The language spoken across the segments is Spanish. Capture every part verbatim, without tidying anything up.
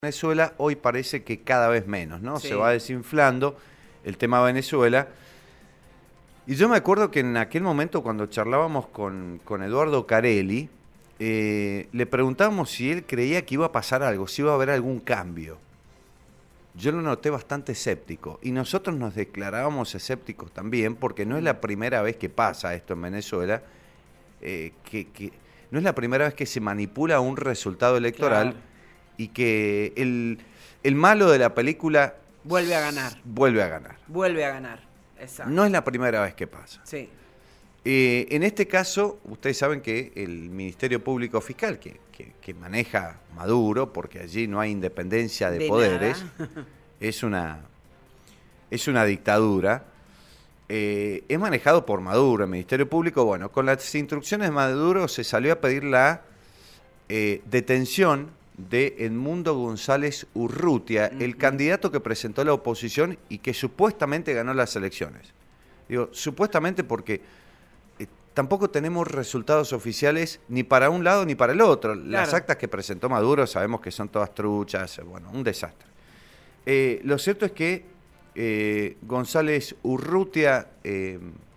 Venezuela hoy parece que cada vez menos, ¿no? Sí. Se va desinflando el tema Venezuela. Y yo me acuerdo que en aquel momento cuando charlábamos con, con Eduardo Carelli, eh, le preguntábamos si él creía que iba a pasar algo, si iba a haber algún cambio. Yo lo noté bastante escéptico y nosotros nos declarábamos escépticos también porque no es la primera vez que pasa esto en Venezuela, eh, que, que no es la primera vez que se manipula un resultado electoral. Claro. Y que el, el malo de la película Vuelve a ganar. Vuelve a ganar. Vuelve a ganar. Exacto. No es la primera vez que pasa. Sí. Eh, en este caso, ustedes saben que el Ministerio Público Fiscal, que, que, que maneja Maduro, porque allí no hay independencia de, De poderes, nada. es una, es una dictadura, eh, es manejado por Maduro, el Ministerio Público. Bueno, con las instrucciones de Maduro se salió a pedir la eh, detención de Edmundo González Urrutia, uh-huh. el candidato que presentó la oposición y que supuestamente ganó las elecciones. Digo, supuestamente porque eh, tampoco tenemos resultados oficiales ni para un lado ni para el otro. Claro. Las actas que presentó Maduro sabemos que son todas truchas, bueno, un desastre. Eh, lo cierto es que eh, González Urrutia eh,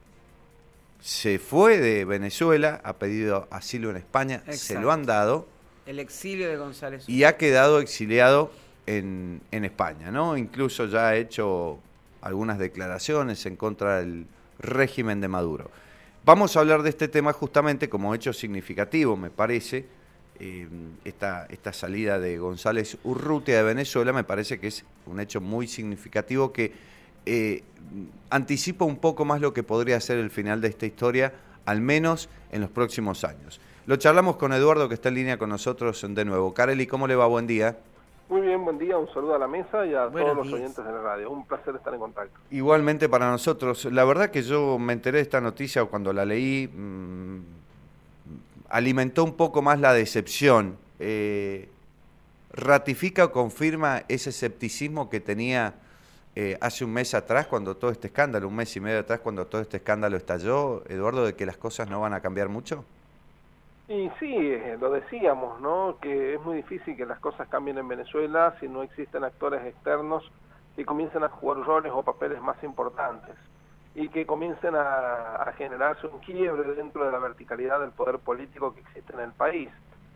se fue de Venezuela, ha pedido asilo en España, exacto. Se lo han dado. El exilio de González. Y ha quedado exiliado en, en España, ¿no? Incluso ya ha hecho algunas declaraciones en contra del régimen de Maduro. Vamos a hablar de este tema justamente como hecho significativo, me parece. Eh, esta, esta salida de González Urrutia de Venezuela me parece que es un hecho muy significativo que eh, anticipa un poco más lo que podría ser el final de esta historia, al menos en los próximos años. Lo charlamos con Eduardo, que está en línea con nosotros de nuevo. Carelli, ¿cómo le va? Buen día. Muy bien, buen día. Un saludo a la mesa y a Buenos todos los días. oyentes de la radio. Un placer estar en contacto. Igualmente para nosotros. La verdad que yo me enteré de esta noticia cuando la leí, mmm, alimentó un poco más la decepción. Eh, ¿Ratifica o confirma ese escepticismo que tenía eh, hace un mes atrás, cuando todo este escándalo, un mes y medio atrás, cuando todo este escándalo estalló, Eduardo, de que las cosas no van a cambiar mucho? Y sí, lo decíamos, ¿no? Que es muy difícil que las cosas cambien en Venezuela si no existen actores externos que comiencen a jugar roles o papeles más importantes y que comiencen a, a generarse un quiebre dentro de la verticalidad del poder político que existe en el país.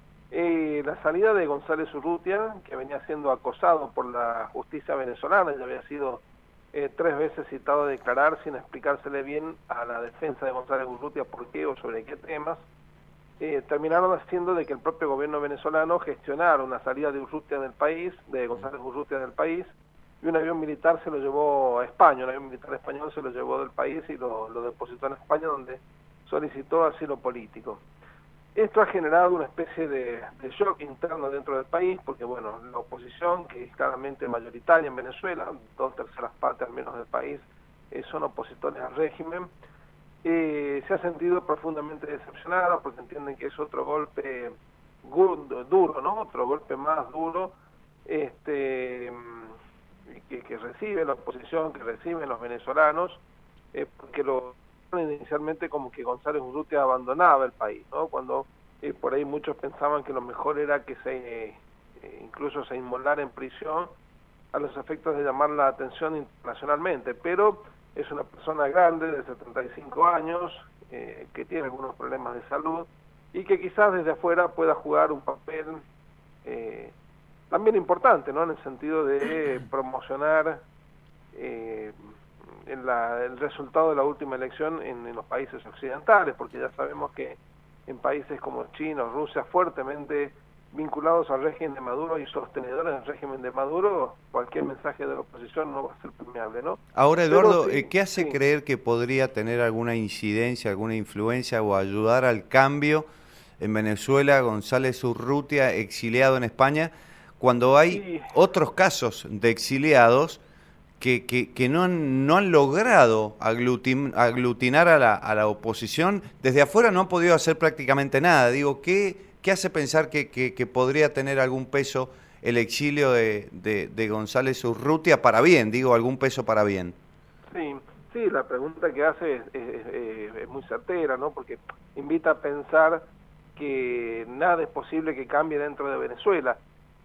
Eh, la salida de González Urrutia, que venía siendo acosado por la justicia venezolana, ya había sido eh, tres veces citado a declarar sin explicársele bien a la defensa de González Urrutia por qué o sobre qué temas. Eh, terminaron haciendo de que el propio gobierno venezolano gestionara una salida de Urrutia del país, de González Urrutia del país, y un avión militar se lo llevó a España, un avión militar español se lo llevó del país y lo, lo depositó en España, donde solicitó asilo político. Esto ha generado una especie de, de shock interno dentro del país, porque bueno, la oposición, que es claramente mayoritaria en Venezuela, dos terceras partes al menos del país, eh, son opositores al régimen, Eh, se ha sentido profundamente decepcionada porque entienden que es otro golpe duro, ¿no? Otro golpe más duro este que, que recibe la oposición, que reciben los venezolanos, eh, porque lo inicialmente como que González Urrutia abandonaba el país, ¿no? Cuando eh, por ahí muchos pensaban que lo mejor era que se eh, incluso se inmolara en prisión a los efectos de llamar la atención internacionalmente, pero es una persona grande de setenta y cinco años, eh, que tiene algunos problemas de salud y que quizás desde afuera pueda jugar un papel eh, también importante, ¿no? En el sentido de promocionar eh, en la, el resultado de la última elección en, en los países occidentales, porque ya sabemos que en países como China o Rusia fuertemente vinculados al régimen de Maduro y sostenedores del régimen de Maduro, cualquier mensaje de la oposición no va a ser permeable, ¿no? Ahora, Eduardo, Pero, sí, ¿qué hace sí. creer que podría tener alguna incidencia, alguna influencia o ayudar al cambio en Venezuela González Urrutia, exiliado en España, cuando hay Sí. otros casos de exiliados que, que, que no, han, no han logrado aglutin, aglutinar a la, a la oposición? Desde afuera no han podido hacer prácticamente nada. Digo, ¿qué... ¿Qué hace pensar que, que, que podría tener algún peso el exilio de, de, de González Urrutia para bien? Digo, algún peso para bien. Sí, sí, la pregunta que hace es, es, es, es muy certera, ¿no? Porque invita a pensar que nada es posible que cambie dentro de Venezuela.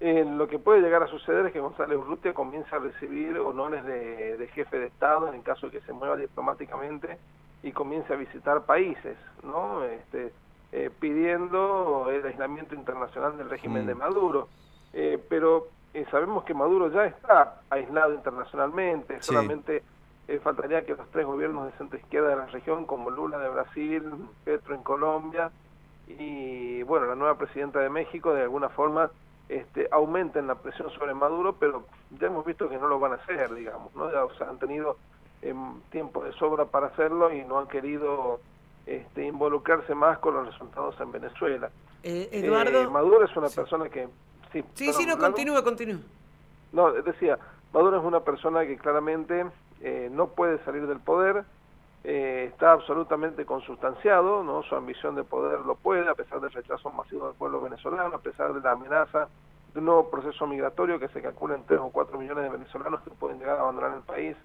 Eh, lo que puede llegar a suceder es que González Urrutia comience a recibir honores de, de jefe de Estado en el caso de que se mueva diplomáticamente y comience a visitar países, ¿no? Este, eh, pidiendo el aislamiento internacional del régimen mm. de Maduro. Eh, pero eh, sabemos que Maduro ya está aislado internacionalmente, sí. solamente eh, faltaría que los tres gobiernos de centro izquierda de la región, como Lula de Brasil, Petro en Colombia y, bueno, la nueva presidenta de México, de alguna forma Este, aumenten la presión sobre Maduro, pero ya hemos visto que no lo van a hacer, digamos, ¿no? Ya, o sea, han tenido eh, tiempo de sobra para hacerlo y no han querido este, involucrarse más con los resultados en Venezuela. Eh, Eduardo... Eh, Maduro es una sí. persona que... Sí, sí, perdón, sí no, continúa, continúa. No, decía, Maduro es una persona que claramente eh, no puede salir del poder, eh, está absolutamente consustanciado, ¿no? Su ambición de poder lo puede, a pesar del rechazo masivo del pueblo venezolano, a pesar de la amenaza de un nuevo proceso migratorio que se calcula en tres o cuatro millones de venezolanos que pueden llegar a abandonar el país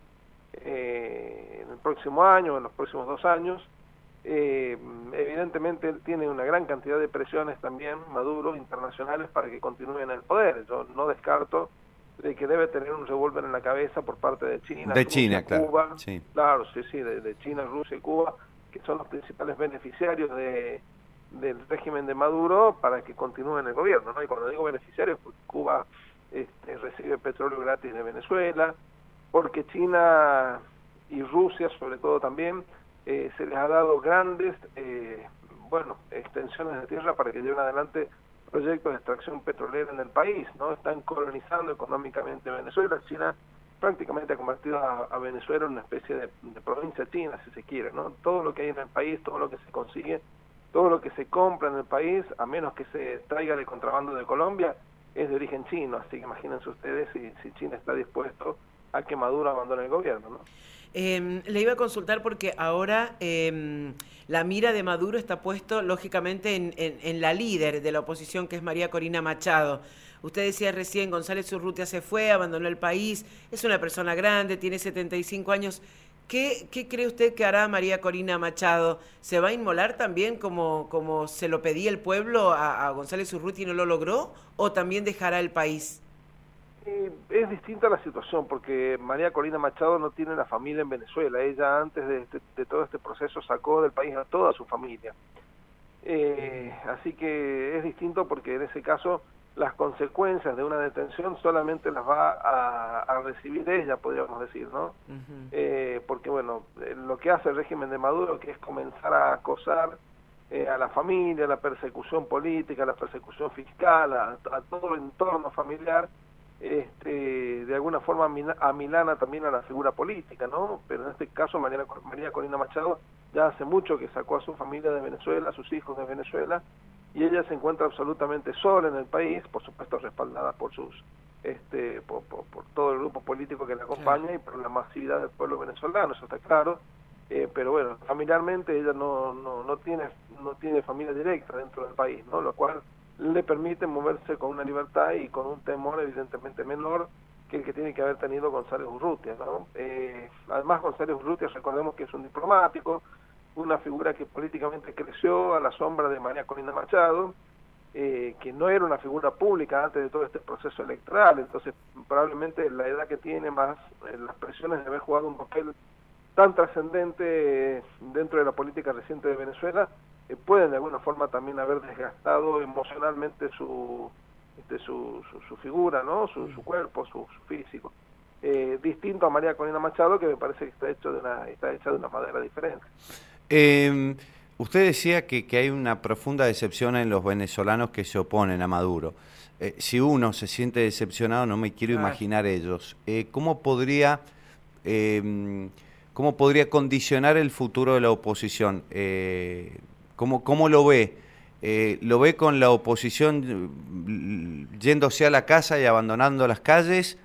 eh, en el próximo año, en los próximos dos años. Eh, evidentemente él tiene una gran cantidad de presiones también, Maduro, internacionales, para que continúe en el poder. Yo no descarto de que debe tener un revólver en la cabeza por parte de China, de Rusia, China, claro, Cuba, sí. claro, sí, sí, de, de China, Rusia y Cuba, que son los principales beneficiarios de, del régimen de Maduro para que continúe en el gobierno, ¿no? Y cuando digo beneficiarios, porque Cuba este, recibe petróleo gratis de Venezuela, porque China y Rusia, sobre todo también, eh, se les ha dado grandes, eh, bueno, extensiones de tierra para que lleven adelante proyectos de extracción petrolera en el país, ¿no? Están colonizando económicamente Venezuela. China prácticamente ha convertido a, a Venezuela en una especie de, de provincia china, si se quiere, ¿no? Todo lo que hay en el país, todo lo que se consigue, todo lo que se compra en el país, a menos que se traiga de contrabando de Colombia, es de origen chino, así que imagínense ustedes si, si China está dispuesto a que Maduro abandone el gobierno, ¿no? Eh, le iba a consultar porque ahora eh, la mira de Maduro está puesto lógicamente en, en, en la líder de la oposición, que es María Corina Machado. Usted decía recién, González Urrutia se fue, abandonó el país, es una persona grande, tiene setenta y cinco años. ¿Qué, qué cree usted que hará María Corina Machado? ¿Se va a inmolar también como, como se lo pedía el pueblo a, a González Urrutia y no lo logró? ¿O también dejará el país? Es distinta la situación porque María Corina Machado no tiene la familia en Venezuela. Ella antes de, de, de todo este proceso sacó del país a toda su familia. Eh, así que es distinto porque en ese caso las consecuencias de una detención solamente las va a, a recibir ella, podríamos decir, ¿no? Uh-huh. eh, porque bueno, lo que hace el régimen de Maduro, que es comenzar a acosar eh, a la familia, a la persecución política, a la persecución fiscal, a, a todo el entorno familiar, Este, de alguna forma amilana también a la figura política, ¿no? Pero en este caso María, María Corina Machado ya hace mucho que sacó a su familia de Venezuela, a sus hijos de Venezuela, y ella se encuentra absolutamente sola en el país, por supuesto respaldada por sus este por, por, por todo el grupo político que la acompaña, sí, y por la masividad del pueblo venezolano, eso está claro. Eh, pero bueno, familiarmente ella no, no, no tiene no tiene familia directa dentro del país, ¿no? Lo cual le permite moverse con una libertad y con un temor evidentemente menor que el que tiene que haber tenido González Urrutia, ¿no? Eh, además González Urrutia, recordemos que es un diplomático, una figura que políticamente creció a la sombra de María Corina Machado, eh, que no era una figura pública antes de todo este proceso electoral, entonces probablemente la edad que tiene más eh, las presiones de haber jugado un papel tan trascendente dentro de la política reciente de Venezuela, eh, pueden de alguna forma también haber desgastado emocionalmente su este, su, su, su figura, ¿no? Su, su cuerpo, su, su físico. Eh, distinto a María Corina Machado, que me parece que está hecho de una, está hecha de una manera diferente. Eh, usted decía que, que hay una profunda decepción en los venezolanos que se oponen a Maduro. Eh, si uno se siente decepcionado, no me quiero imaginar ellos. Eh, ¿Cómo podría... Eh, ¿Cómo podría condicionar el futuro de la oposición? Eh, ¿cómo, ¿Cómo lo ve? Eh, ¿Lo ve con la oposición yéndose a la casa y abandonando las calles?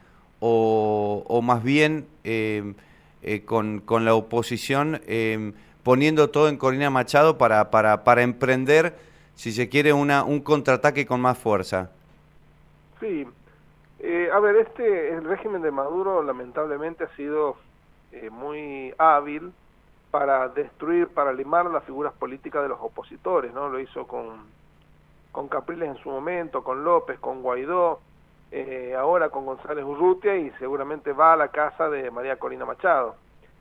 ¿O, o más bien eh, eh, con, con la oposición eh, poniendo todo en Corina Machado para, para, para emprender, si se quiere, una, un contraataque con más fuerza? Sí. Eh, a ver, este el régimen de Maduro lamentablemente ha sido... Eh, muy hábil para destruir, para limar las figuras políticas de los opositores, ¿no? Lo hizo con, con Capriles en su momento, con López, con Guaidó, eh, ahora con González Urrutia y seguramente va a la casa de María Corina Machado.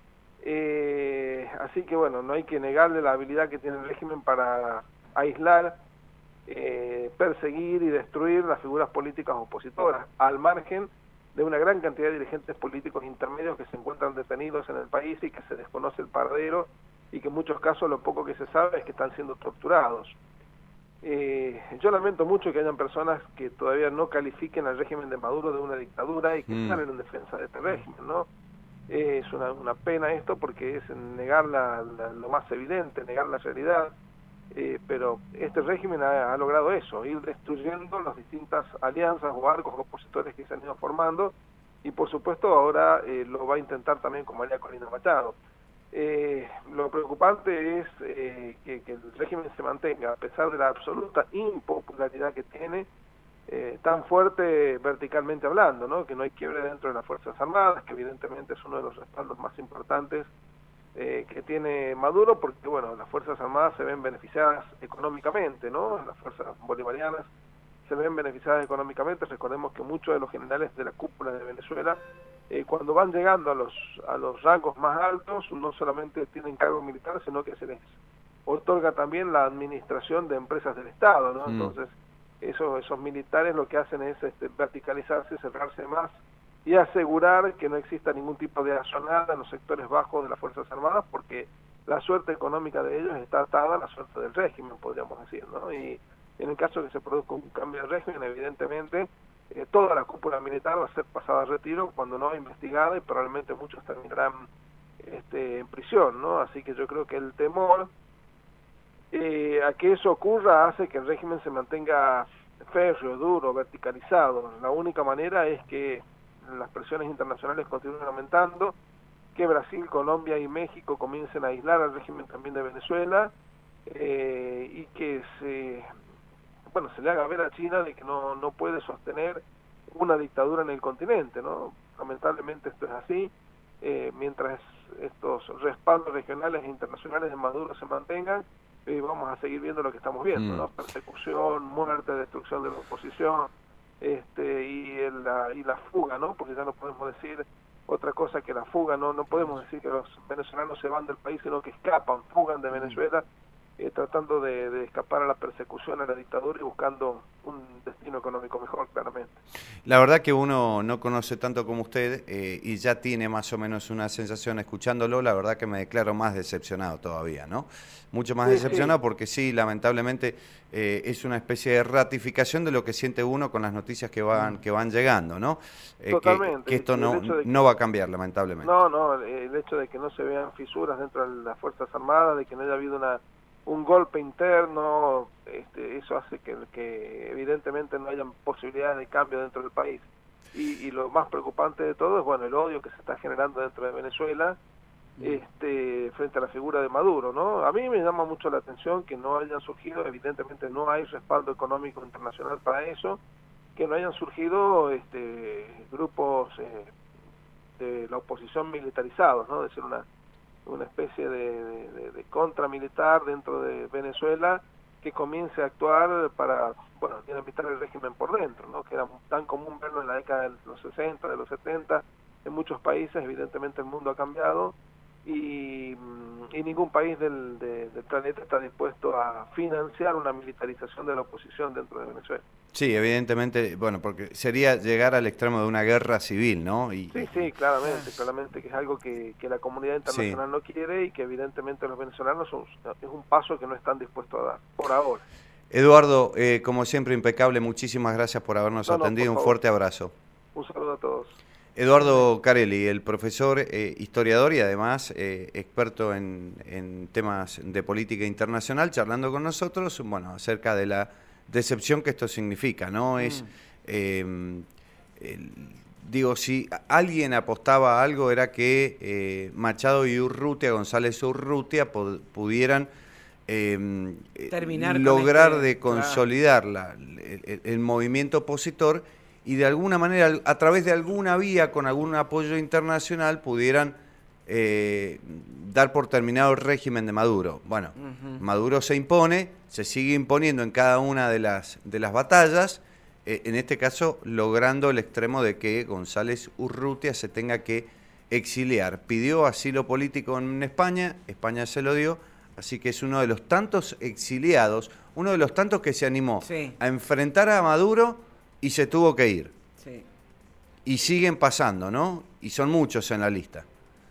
Eh, así que bueno, no hay que negarle la habilidad que tiene el régimen para aislar, eh, perseguir y destruir las figuras políticas opositoras, al margen de una gran cantidad de dirigentes políticos intermedios que se encuentran detenidos en el país y que se desconoce el paradero y que en muchos casos lo poco que se sabe es que están siendo torturados. Eh, yo lamento mucho que hayan personas que todavía no califiquen al régimen de Maduro de una dictadura y que mm. salen en defensa de este régimen, ¿no? Eh, es una, una pena esto porque es negar la, la, lo más evidente, negar la realidad, eh, pero este régimen ha, ha logrado eso, ir destruyendo las distintas alianzas o arcos opositores que se han ido formando y por supuesto ahora eh, lo va a intentar también con María Corina Machado. Eh, lo preocupante es eh, que, que el régimen se mantenga, a pesar de la absoluta impopularidad que tiene, eh, tan fuerte verticalmente hablando, ¿no? Que no hay quiebre dentro de las Fuerzas Armadas, que evidentemente es uno de los respaldos más importantes eh, que tiene Maduro, porque bueno, las Fuerzas Armadas se ven beneficiadas económicamente, ¿no? Las fuerzas bolivarianas se ven beneficiadas económicamente. Recordemos que muchos de los generales de la cúpula de Venezuela, Eh, cuando van llegando a los a los rangos más altos, no solamente tienen cargo militar, sino que se les otorga también la administración de empresas del Estado, ¿no? Mm. Entonces, eso, esos militares lo que hacen es este, verticalizarse, cerrarse más y asegurar que no exista ningún tipo de asonada en los sectores bajos de las Fuerzas Armadas, porque la suerte económica de ellos está atada a la suerte del régimen, podríamos decir, ¿no? Y en el caso de que se produzca un cambio de régimen, evidentemente, Eh, toda la cúpula militar va a ser pasada a retiro cuando no investigada y probablemente muchos terminarán este, en prisión, ¿no? Así que yo creo que el temor eh, a que eso ocurra hace que el régimen se mantenga férreo, duro, verticalizado. La única manera es que las presiones internacionales continúen aumentando, que Brasil, Colombia y México comiencen a aislar al régimen también de Venezuela eh, y que se... bueno, se le haga ver a China de que no, no puede sostener una dictadura en el continente, ¿no? Lamentablemente esto es así, eh, mientras estos respaldos regionales e internacionales de Maduro se mantengan, eh, vamos a seguir viendo lo que estamos viendo, mm. ¿no? Persecución, muerte, destrucción de la oposición, este, y, el, la, y la fuga, ¿no? Porque ya no podemos decir otra cosa que la fuga, no, no podemos decir que los venezolanos se van del país, sino que escapan, fugan de Venezuela, Eh, tratando de, de escapar a la persecución, a la dictadura y buscando un destino económico mejor, claramente. La verdad que uno no conoce tanto como usted eh, y ya tiene más o menos una sensación escuchándolo, la verdad que me declaro más decepcionado todavía, ¿no? Mucho más sí, decepcionado sí. Porque sí, lamentablemente eh, es una especie de ratificación de lo que siente uno con las noticias que van, que van llegando, ¿no? Eh, Totalmente. Que, que esto no, que, no va a cambiar, lamentablemente. No, no, el hecho de que no se vean fisuras dentro de las Fuerzas Armadas, de que no haya habido una un golpe interno, este, eso hace que, que evidentemente no haya posibilidades de cambio dentro del país. Y, y lo más preocupante de todo es bueno el odio que se está generando dentro de Venezuela este, frente a la figura de Maduro, ¿no? A mí me llama mucho la atención que no hayan surgido, evidentemente no hay respaldo económico internacional para eso, que no hayan surgido este, grupos eh, de la oposición militarizados, ¿no? Es decir, una una especie de, de, de contramilitar dentro de Venezuela que comience a actuar para, bueno, dinamitar el régimen por dentro, ¿no? Que era tan común verlo en la década de los sesenta, de los setenta, en muchos países. Evidentemente el mundo ha cambiado y, y ningún país del, de, del planeta está dispuesto a financiar una militarización de la oposición dentro de Venezuela. Sí, evidentemente, bueno, porque sería llegar al extremo de una guerra civil, ¿no? Y, sí, sí, claramente, claramente que es algo que, que la comunidad internacional sí. no quiere y que evidentemente los venezolanos son, es un paso que no están dispuestos a dar, por ahora. Eduardo, eh, como siempre, impecable, muchísimas gracias por habernos no, atendido, no, por un fuerte abrazo. Un saludo a todos. Eduardo Carelli, el profesor, eh, historiador y además eh, experto en, en temas de política internacional, charlando con nosotros, bueno, acerca de la decepción que esto significa, ¿no? Mm. Es, eh, el, digo, si alguien apostaba a algo era que eh, Machado y Urrutia, González Urrutia, pudieran eh, Terminar lograr con este, de consolidar la, el, el movimiento opositor y de alguna manera, a través de alguna vía, con algún apoyo internacional, pudieran eh, dar por terminado el régimen de Maduro. Bueno, uh-huh. Maduro se impone, se sigue imponiendo en cada una de las, de las batallas, eh, en este caso logrando el extremo de que González Urrutia se tenga que exiliar. Pidió asilo político en España, España se lo dio, así que es uno de los tantos exiliados, uno de los tantos que se animó sí. a enfrentar a Maduro y se tuvo que ir. Sí. Y siguen pasando, ¿no? Y son muchos en la lista.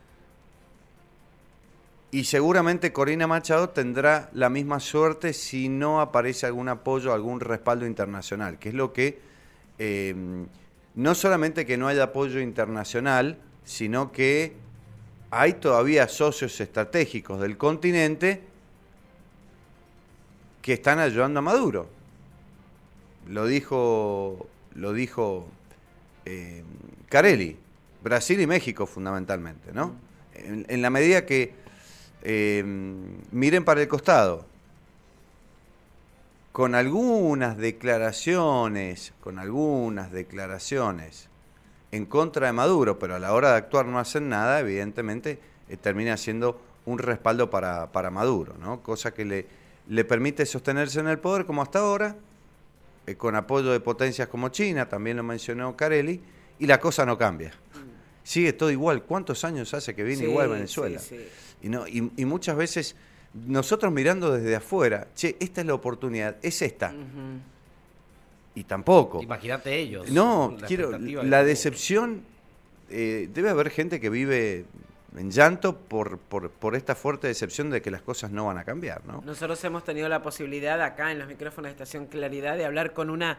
Y seguramente Corina Machado tendrá la misma suerte si no aparece algún apoyo, algún respaldo internacional, que es lo que, eh, no solamente que no haya apoyo internacional, sino que hay todavía socios estratégicos del continente que están ayudando a Maduro. Lo dijo, lo dijo eh, Carelli, Brasil y México fundamentalmente, ¿no? En, en la medida que Eh, miren para el costado, con algunas declaraciones, con algunas declaraciones en contra de Maduro, pero a la hora de actuar no hacen nada, evidentemente eh, termina siendo un respaldo para, para Maduro, ¿no? Cosa que le, le permite sostenerse en el poder como hasta ahora, eh, con apoyo de potencias como China, también lo mencionó Carelli, y la cosa no cambia. Sigue todo igual. ¿Cuántos años hace que viene sí, igual Venezuela? Sí, sí. Y, no, y, y muchas veces nosotros mirando desde afuera, che, esta es la oportunidad, es esta. Uh-huh. Y tampoco. Imagínate ellos. No, la quiero la decepción, eh, debe haber gente que vive en llanto por, por, por esta fuerte decepción de que las cosas no van a cambiar, ¿no? Nosotros hemos tenido la posibilidad acá en los micrófonos de Estación Claridad de hablar con una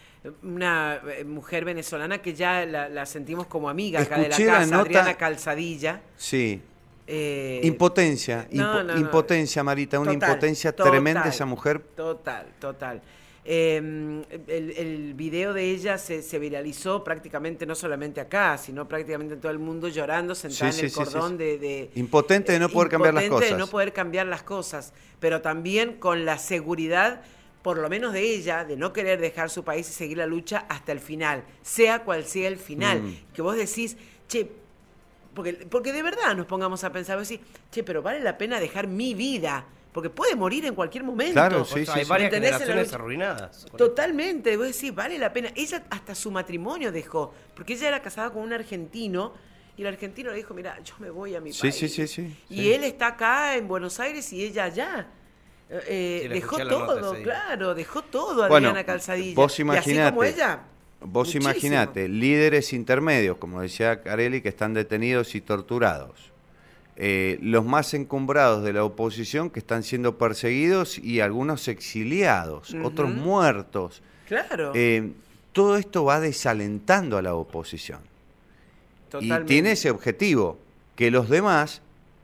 una mujer venezolana que ya la, la sentimos como amiga acá Escuché de la casa, la nota, Adriana Calzadilla. Sí. Eh, impotencia, no, impo, no, no. impotencia, Marita, una Total, impotencia total, tremenda esa mujer. Total, total. Eh, el, el video de ella se, se viralizó prácticamente no solamente acá, sino prácticamente en todo el mundo llorando, sentada sí, en el sí, cordón sí, sí. De, de... Impotente de no poder cambiar las cosas. de no poder cambiar las cosas, pero también con la seguridad, por lo menos de ella, de no querer dejar su país y seguir la lucha hasta el final, sea cual sea el final. Mm. Que vos decís, che, porque, porque de verdad nos pongamos a pensar, vos decís, che, pero vale la pena dejar mi vida, porque puede morir en cualquier momento. Claro, sí, sí, hay sí. varias generaciones arruinadas. Totalmente, vos decís, vale la pena. Ella hasta su matrimonio dejó, porque ella era casada con un argentino, y el argentino le dijo, mira, yo me voy a mi sí, país. Sí, sí, sí. Y sí. él está acá en Buenos Aires y ella allá. Eh, sí, dejó todo, claro, dejó todo a bueno, Adriana Calzadilla. Vos imaginate, y así como ella, vos muchísimo. imaginate, líderes intermedios, como decía Carelli, que están detenidos y torturados. Eh, los más encumbrados de la oposición que están siendo perseguidos y algunos exiliados, uh-huh. otros muertos. Claro. Eh, todo esto va desalentando a la oposición. Totalmente. Y tiene ese objetivo, que los demás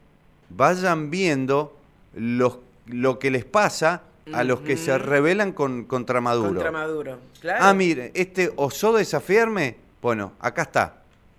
vayan viendo los lo que les pasa a uh-huh. los que se rebelan con, contra Maduro. Contra Maduro, claro. Ah, mire, este osó desafiarme, bueno, acá está.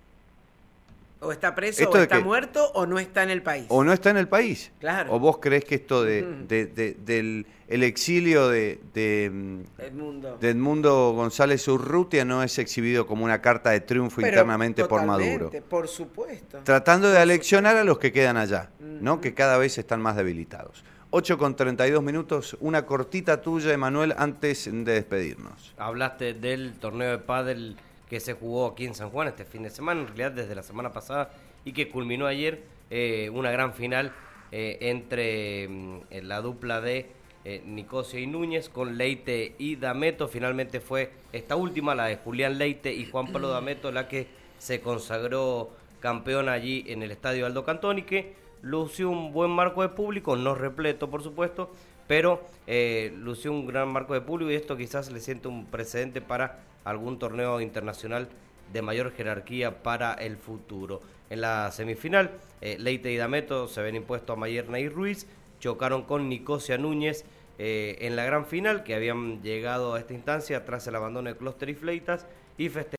O está preso, esto o está que, muerto, o no está en el país. O no está en el país. Claro. O vos creés que esto de, uh-huh. de, de, del el exilio de, de, Edmundo. de Edmundo González Urrutia no es exhibido como una carta de triunfo Pero internamente por Maduro. Por supuesto. Tratando de aleccionar a los que quedan allá, uh-huh. ¿no? Que cada vez están más debilitados. ocho con treinta y dos minutos, una cortita tuya, Emanuel, antes de despedirnos. Hablaste del torneo de pádel que se jugó aquí en San Juan este fin de semana, en realidad desde la semana pasada, y que culminó ayer eh, una gran final eh, entre eh, la dupla de eh, Nicosia y Núñez con Leite y D'Ameto. Finalmente fue esta última, la de Julián Leite y Juan Pablo D'Ameto, la que se consagró campeón allí en el Estadio Aldo Cantón, y que lució un buen marco de público, no repleto por supuesto, pero eh, lució un gran marco de público, y esto quizás le siente un precedente para algún torneo internacional de mayor jerarquía para el futuro. En la semifinal, eh, Leite y D'Ameto se ven impuestos a Mayerna y Ruiz, chocaron con Nicosia Núñez eh, en la gran final, que habían llegado a esta instancia tras el abandono de Clúster y Fleitas, y festejaron